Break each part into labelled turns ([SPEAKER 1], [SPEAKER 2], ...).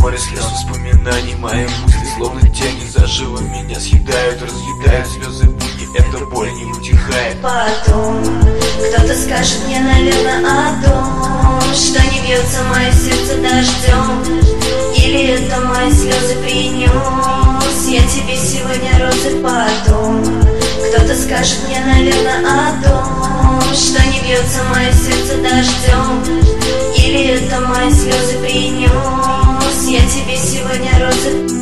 [SPEAKER 1] море слез воспоминаний. Мои мысли словно тени заживо меня съедают, разъедают слезы буни, эта боль не утихает.
[SPEAKER 2] Потом кто-то скажет мне, наверное, о том, что не бьется мое сердце дождем. Или это мои слезы принес я тебе сегодня розы. Потом кто-то скажет мне, наверное, о том, что не бьется мое сердце дождем. Или это мои слезы принес я тебе сегодня розы.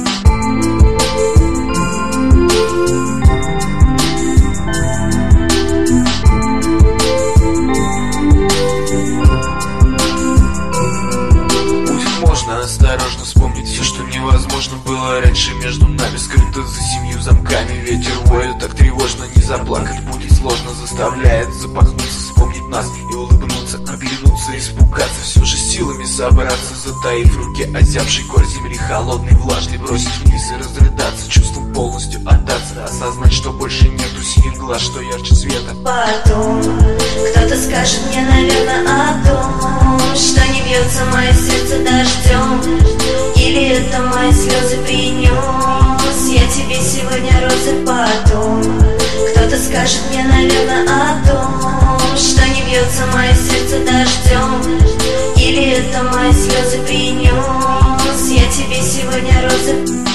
[SPEAKER 1] Осторожно вспомнить все, что невозможно было раньше между нами, скрыто за 7 замками. Ветер воет так тревожно, не заплакать будет сложно, заставляет запахнуться, вспомнить нас и улыбнуться, оглянуться, испугаться, все же силами собраться, затаив в руке озябший кор земли, холодный, влажный, бросить вниз и разрыдаться, чувством полностью отдаться, осознать, что больше нету синих глаз, что ярче света.
[SPEAKER 2] Потом кто-то скажет мне, наверное, о том, что не бьется мое сердце дождем. Или это мои слезы принес я тебе сегодня розы. Потом кто-то скажет мне, наверное, о том, что не бьется мое сердце дождем. Или это мои слезы принес я тебе сегодня розы.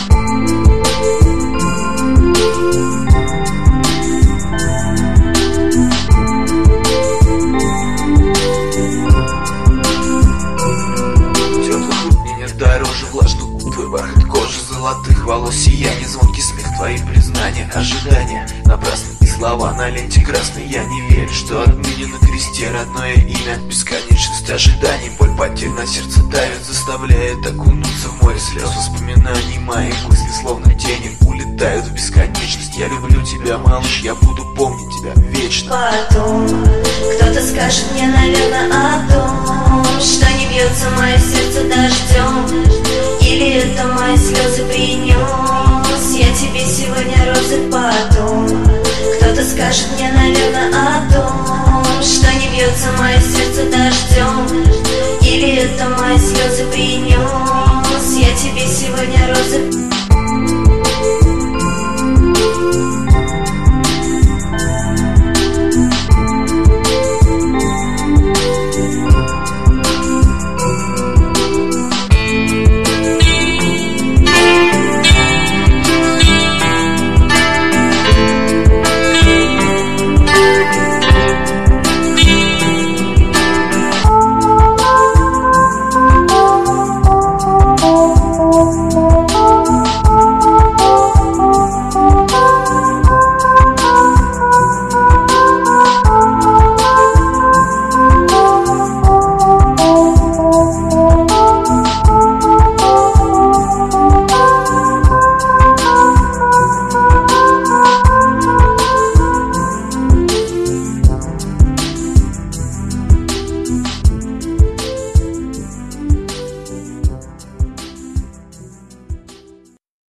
[SPEAKER 1] Дороже влажных губ, твой бархат кожи, золотых волос, сияние, звонкий смех, твои признания, ожидания, напрасные слова на ленте красной. Я не верю, что отныне на кресте родное имя, бесконечность ожиданий, боль потерь на сердце давит, заставляет окунуться в море слез воспоминаний. Мои мысли словно тени улетают в бесконечность. Я люблю тебя, малыш, я буду помнить тебя вечно.
[SPEAKER 2] Потом кто-то скажет мне, наверное, о том, что не бьется мое сердце дождем. Или это мои слезы принес я тебе сегодня розы. Потом кто-то скажет мне, наверное, о том, что не бьется мое сердце дождем. Или это мои слезы принес